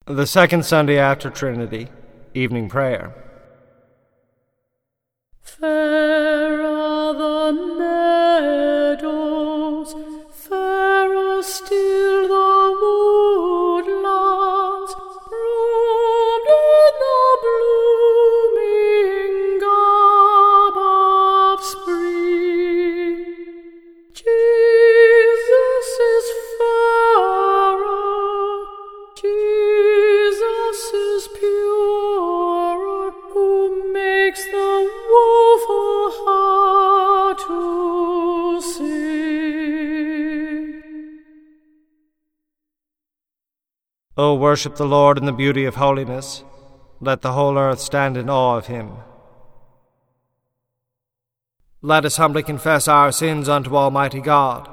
The second Sunday after Trinity, Evening Prayer. Fair are the meadows, fairer still the woodlands, robed in the blooming garb of spring. Jesus is fairer, Jesus is purer, who makes the woeful heart to sing. O worship the Lord in the beauty of holiness. Let the whole earth stand in awe of him. Let us humbly confess our sins unto Almighty God.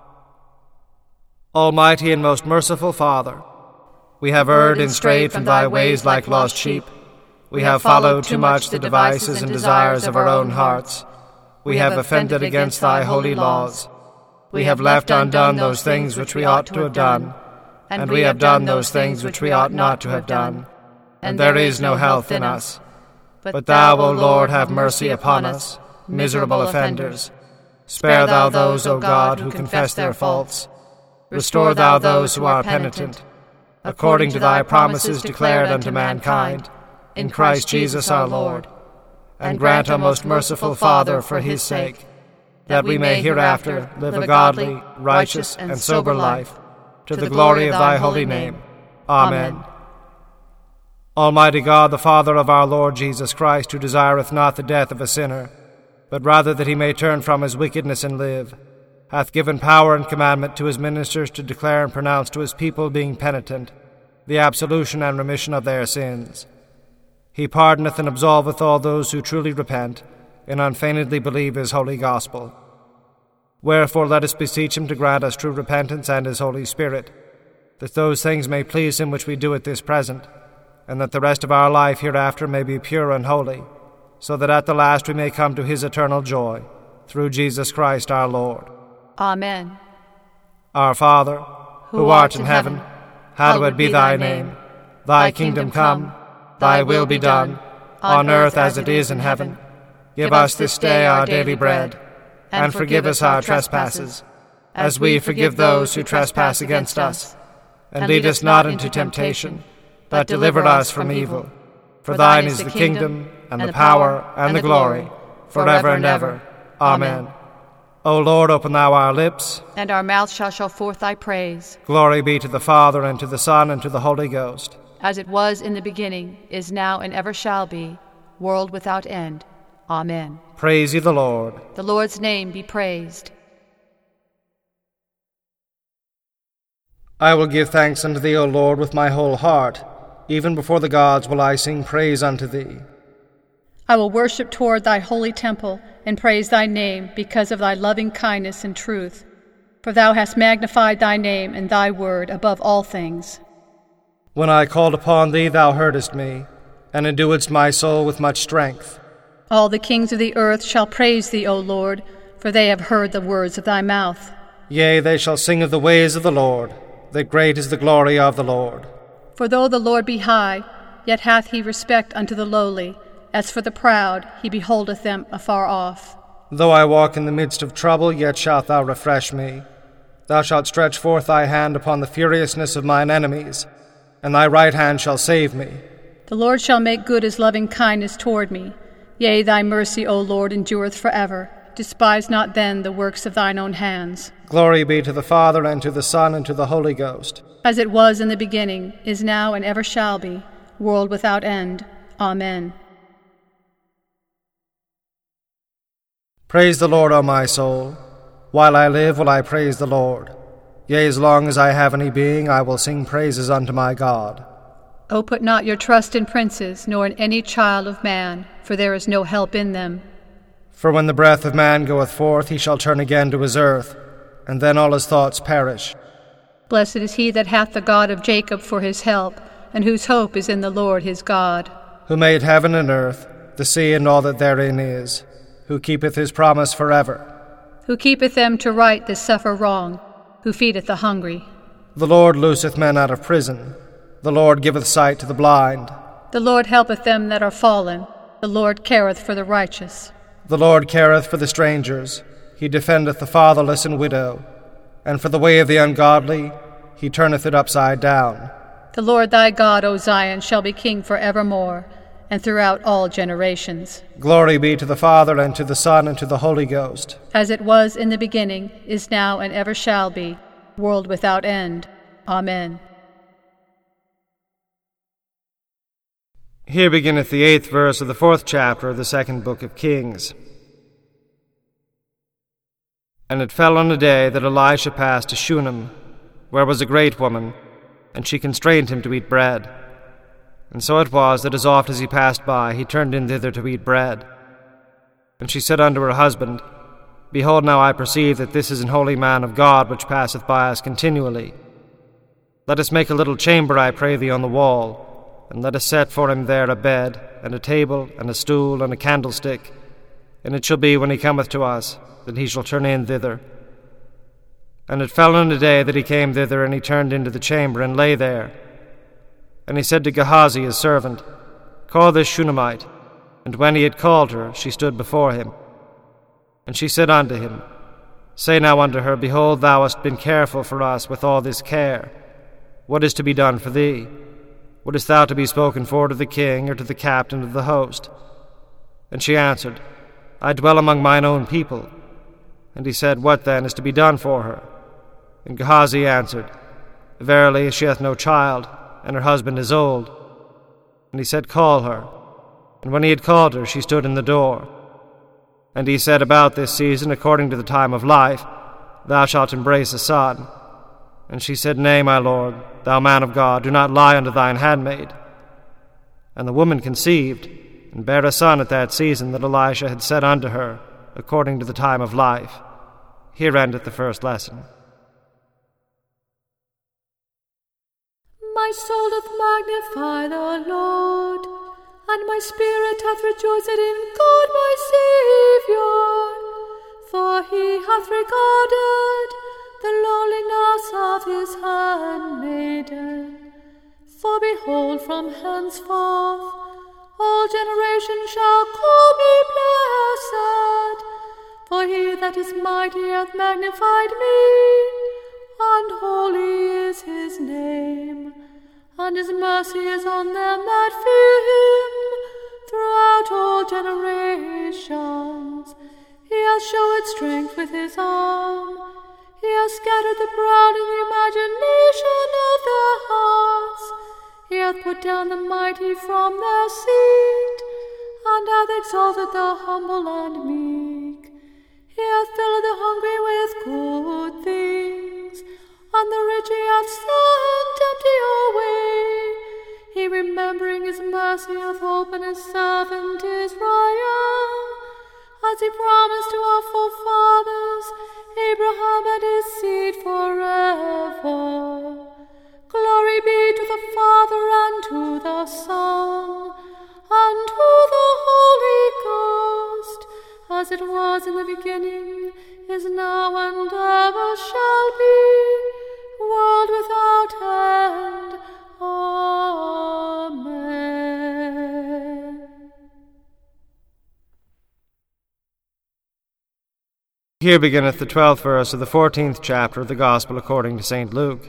Almighty and most merciful Father, we have erred and strayed from thy ways like lost sheep. We have followed too much the devices and desires of our own hearts. We have offended against thy holy laws. We have left undone those things which we ought to have done, and we have done those things which we ought not to have done. And there is no health in us. But thou, O Lord, have mercy upon us, miserable offenders. Spare thou those, O God, who confess their faults. Restore thou those who are penitent, according to thy promises declared unto mankind, in Christ Jesus our Lord. And grant, O most merciful Father, for his sake, that we may hereafter live a godly, righteous, and sober life, to the glory of thy holy name. Amen. Almighty God, the Father of our Lord Jesus Christ, who desireth not the death of a sinner, but rather that he may turn from his wickedness and live, hath given power and commandment to his ministers to declare and pronounce to his people, being penitent, the absolution and remission of their sins. He pardoneth and absolveth all those who truly repent, and unfeignedly believe his holy gospel. Wherefore let us beseech him to grant us true repentance and his Holy Spirit, that those things may please him which we do at this present, and that the rest of our life hereafter may be pure and holy, so that at the last we may come to his eternal joy, through Jesus Christ our Lord. Amen. Our Father, who art in heaven, hallowed be thy name. Thy kingdom come, thy will be done, on earth as it is in heaven. Give us this day our daily bread, and forgive us our trespasses, as we forgive those who trespass against us. And lead us not into temptation, but deliver us from evil. For thine is the kingdom, and the power, and the glory, forever and ever. Amen. O Lord, open thou our lips, and our mouth shall show forth thy praise. Glory be to the Father, and to the Son, and to the Holy Ghost. As it was in the beginning, is now, and ever shall be, world without end. Amen. Praise ye the Lord. The Lord's name be praised. I will give thanks unto thee, O Lord, with my whole heart. Even before the gods will I sing praise unto thee. I will worship toward thy holy temple, and praise thy name because of thy loving kindness and truth. For thou hast magnified thy name and thy word above all things. When I called upon thee, thou heardest me, and enduedst my soul with much strength. All the kings of the earth shall praise thee, O Lord, for they have heard the words of thy mouth. Yea, they shall sing of the ways of the Lord, that great is the glory of the Lord. For though the Lord be high, yet hath he respect unto the lowly. As for the proud, he beholdeth them afar off. Though I walk in the midst of trouble, yet shalt thou refresh me. Thou shalt stretch forth thy hand upon the furiousness of mine enemies, and thy right hand shall save me. The Lord shall make good his loving kindness toward me. Yea, thy mercy, O Lord, endureth forever. Despise not then the works of thine own hands. Glory be to the Father, and to the Son, and to the Holy Ghost. As it was in the beginning, is now, and ever shall be, world without end. Amen. Praise the Lord, O my soul. While I live will I praise the Lord. Yea, as long as I have any being, I will sing praises unto my God. O put not your trust in princes, nor in any child of man, for there is no help in them. For when the breath of man goeth forth, he shall turn again to his earth, and then all his thoughts perish. Blessed is he that hath the God of Jacob for his help, and whose hope is in the Lord his God. Who made heaven and earth, the sea and all that therein is, who keepeth his promise forever. Who keepeth them to right that suffer wrong, who feedeth the hungry. The Lord looseth men out of prison, The Lord giveth sight to the blind. The Lord helpeth them that are fallen. The Lord careth for the righteous. The Lord careth for the strangers. He defendeth the fatherless and widow. And for the way of the ungodly, he turneth it upside down. The Lord thy God, O Zion, shall be king for evermore, and throughout all generations. Glory be to the Father, and to the Son, and to the Holy Ghost. As it was in the beginning, is now, and ever shall be, world without end. Amen. Here beginneth the 8th verse of the 4th chapter of the 2nd book of Kings. And it fell on a day that Elisha passed to Shunem, where was a great woman, and she constrained him to eat bread. And so it was that as oft as he passed by, he turned in thither to eat bread. And she said unto her husband, Behold, now I perceive that this is an holy man of God, which passeth by us continually. Let us make a little chamber, I pray thee, on the wall, and let us set for him there a bed, and a table, and a stool, and a candlestick. And it shall be, when he cometh to us, that he shall turn in thither. And it fell on a day that he came thither, and he turned into the chamber, and lay there. And he said to Gehazi his servant, Call this Shunammite. And when he had called her, she stood before him. And she said unto him, Say now unto her, Behold, thou hast been careful for us with all this care. What is to be done for thee? Wouldest thou to be spoken for to the king, or to the captain of the host? And she answered, I dwell among mine own people. And he said, What then is to be done for her? And Gehazi answered, Verily, she hath no child, and her husband is old. And he said, Call her. And when he had called her, she stood in the door. And he said, About this season, according to the time of life, thou shalt embrace a son. And she said, Nay, my lord, thou man of God, do not lie unto thine handmaid. And the woman conceived, and bare a son at that season that Elisha had said unto her, according to the time of life. Here endeth the first lesson. My soul doth magnify the Lord, and my spirit hath rejoiced in God my Saviour. For he hath regarded the lowliness of his handmaiden. For behold, from henceforth all generations shall call me blessed. For he that is mighty hath magnified me, and holy is his name. And his mercy is on them that fear him throughout all generations. He hath showed strength with his arm. He hath scattered the proud in the imagination of their hearts. He hath put down the mighty from their seat, and hath exalted the humble and meek. He hath filled the hungry with good things, and the rich he hath sent empty away. He, remembering his mercy, hath opened his servant Israel, as he promised to our forefathers, Abraham and his seed forever. Glory be to the Father, and to the Son, and to the Holy Ghost, as it was in the beginning, is now, and ever shall be, world without end. Amen. Here beginneth the 12th verse of the 14th chapter of the Gospel according to St. Luke.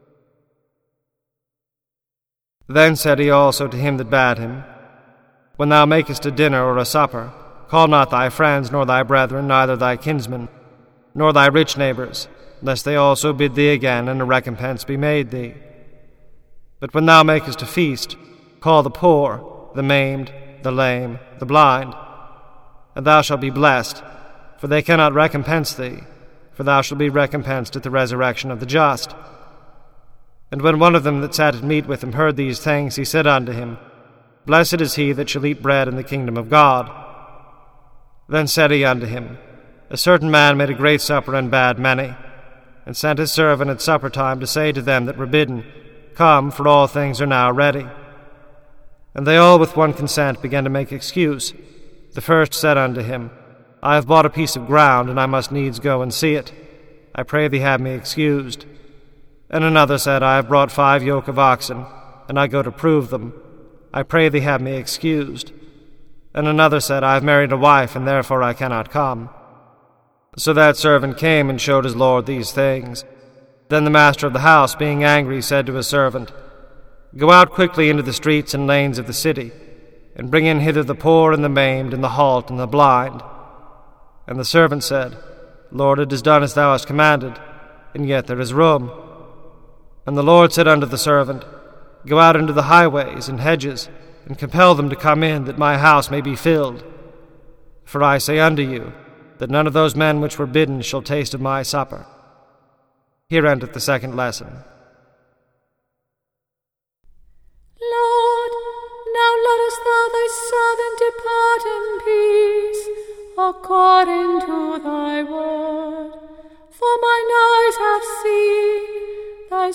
Then said he also to him that bade him, When thou makest a dinner or a supper, call not thy friends, nor thy brethren, neither thy kinsmen, nor thy rich neighbours, lest they also bid thee again, and a recompense be made thee. But when thou makest a feast, call the poor, the maimed, the lame, the blind, and thou shalt be blessed, for they cannot recompense thee, for thou shalt be recompensed at the resurrection of the just. And when one of them that sat at meat with him heard these things, he said unto him, Blessed is he that shall eat bread in the kingdom of God. Then said he unto him, A certain man made a great supper, and bade many, and sent his servant at supper time to say to them that were bidden, Come, for all things are now ready. And they all with one consent began to make excuse. The first said unto him, I have bought a piece of ground, and I must needs go and see it. I pray thee have me excused. And another said, I have brought 5 yoke of oxen, and I go to prove them. I pray thee have me excused. And another said, I have married a wife, and therefore I cannot come. So that servant came and showed his lord these things. Then the master of the house, being angry, said to his servant, Go out quickly into the streets and lanes of the city, and bring in hither the poor and the maimed and the halt and the blind. And the servant said, Lord, it is done as thou hast commanded, and yet there is room. And the Lord said unto the servant, Go out into the highways and hedges, and compel them to come in, that my house may be filled. For I say unto you, that none of those men which were bidden shall taste of my supper. Here endeth the second lesson. Lord, now lettest thou thy servant depart in peace, according to thy word. For mine eyes have seen thy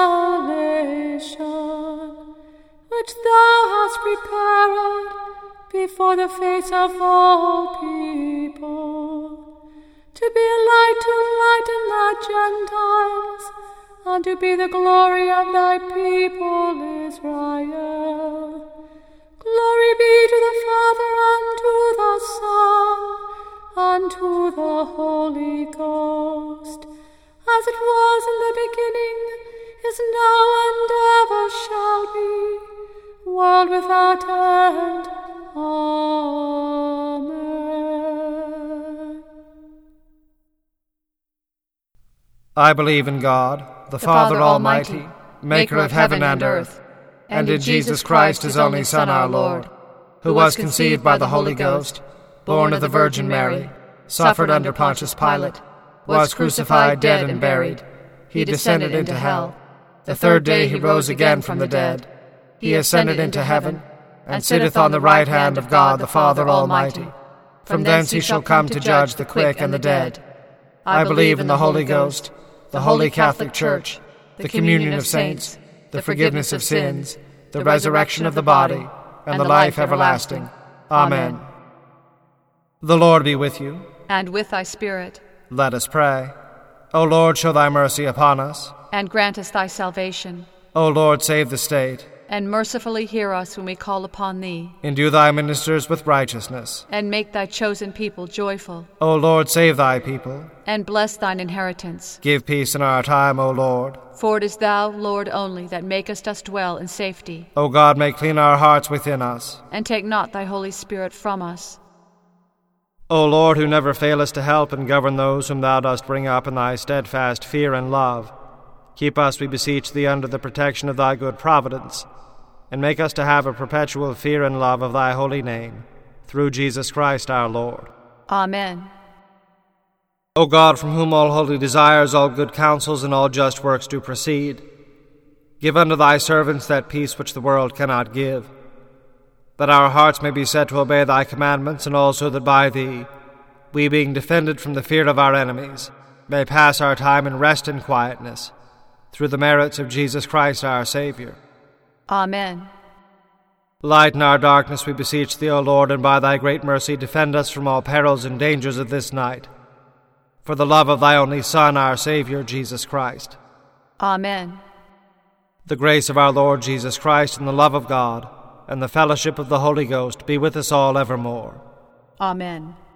salvation, which thou hast prepared before the face of all people, to be a light to lighten the Gentiles, and to be the glory of thy people Israel. Glory be to the Father, and to the Son, and to the Holy Ghost, as it was in the beginning, is now, and ever shall be, world without end. Amen. I believe in God, the Father Almighty, maker of heaven and earth, and in Jesus Christ, his only Son, our Lord, who was conceived by the Holy Ghost, born of the Virgin Mary, suffered under Pontius Pilate, was crucified, dead, and buried. He descended into hell. The third day he rose again from the dead. He ascended into heaven, and sitteth on the right hand of God the Father Almighty. From thence he shall come to judge the quick and the dead. I believe in the Holy Ghost, the Holy Catholic Church, the communion of saints, the forgiveness of sins, the resurrection of the body, and the life everlasting. Amen. The Lord be with you. And with thy spirit. Let us pray. O Lord, show thy mercy upon us. And grant us thy salvation. O Lord, save the state. And mercifully hear us when we call upon thee. Endue thy ministers with righteousness. And make thy chosen people joyful. O Lord, save thy people. And bless thine inheritance. Give peace in our time, O Lord. For it is thou, Lord, only, that makest us dwell in safety. O God, make clean our hearts within us. And take not thy Holy Spirit from us. O Lord, who never failest to help and govern those whom thou dost bring up in thy steadfast fear and love, keep us, we beseech thee, under the protection of thy good providence, and make us to have a perpetual fear and love of thy holy name, through Jesus Christ our Lord. Amen. O God, from whom all holy desires, all good counsels, and all just works do proceed, give unto thy servants that peace which the world cannot give, that our hearts may be set to obey thy commandments, and also that by thee, we being defended from the fear of our enemies, may pass our time in rest and quietness, through the merits of Jesus Christ our Savior. Amen. Lighten our darkness, we beseech thee, O Lord, and by thy great mercy defend us from all perils and dangers of this night, for the love of thy only Son, our Savior, Jesus Christ. Amen. The grace of our Lord Jesus Christ, and the love of God, and the fellowship of the Holy Ghost be with us all evermore. Amen.